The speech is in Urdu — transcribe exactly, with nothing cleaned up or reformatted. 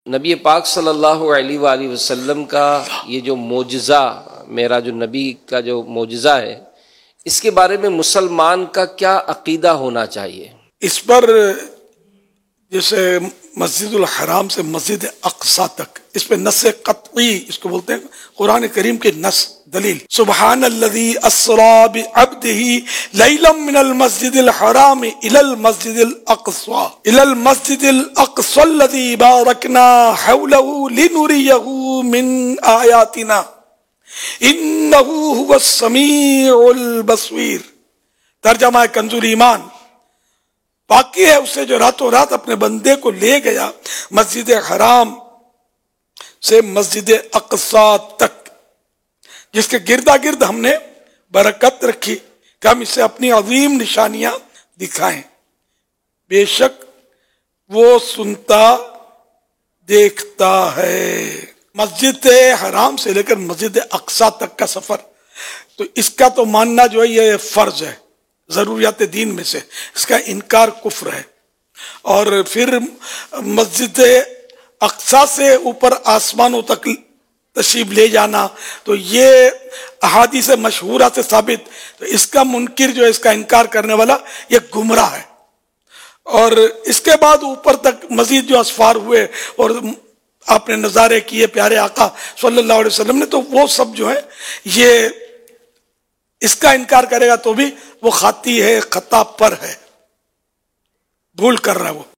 نبی پاک صلی اللہ علیہ وآلہ وسلم کا یہ جو معجزہ، میرا جو نبی کا جو معجزہ ہے، اس کے بارے میں مسلمان کا کیا عقیدہ ہونا چاہیے؟ اس پر جیسے مسجد الحرام سے مسجد اقصی تک، اس پہ نص قطعی اس کو بولتے ہیں، قرآن کریم کی نص دلیل، سبحان الذی اسری بعبدہ لیلا من المسجد الحرام الی المسجد الاقصی الی المسجد الاقصی الذی بارکنا حولہ لنریہ من آیاتنا انہ هو السمیع البصیر۔ ترجمہ کنز ایمان، باقی ہے اسے جو راتوں رات اپنے بندے کو لے گیا مسجد حرام سے مسجد اقصی تک، جس کے گردا گرد ہم نے برکت رکھی کہ ہم اسے اپنی عظیم نشانیاں دکھائیں۔ بے شک وہ سنتا دیکھتا ہے۔ مسجد حرام سے لے کر مسجد اقصی تک کا سفر، تو اس کا تو ماننا جو ہے یہ فرض ہے، ضروریات دین میں سے، اس کا انکار کفر ہے۔ اور پھر مسجد اقصی سے اوپر آسمانوں تک تشریف لے جانا، تو یہ احادیث مشہورہ سے ثابت، تو اس کا منکر جو ہے، اس کا انکار کرنے والا یہ گمراہ ہے۔ اور اس کے بعد اوپر تک مزید جو اسفار ہوئے اور آپ نے نظارے کیے پیارے آقا صلی اللہ علیہ وسلم نے، تو وہ سب جو ہے یہ اس کا انکار کرے گا تو بھی وہ خاطی ہے، خطا پر ہے، بھول کر رہا ہے وہ۔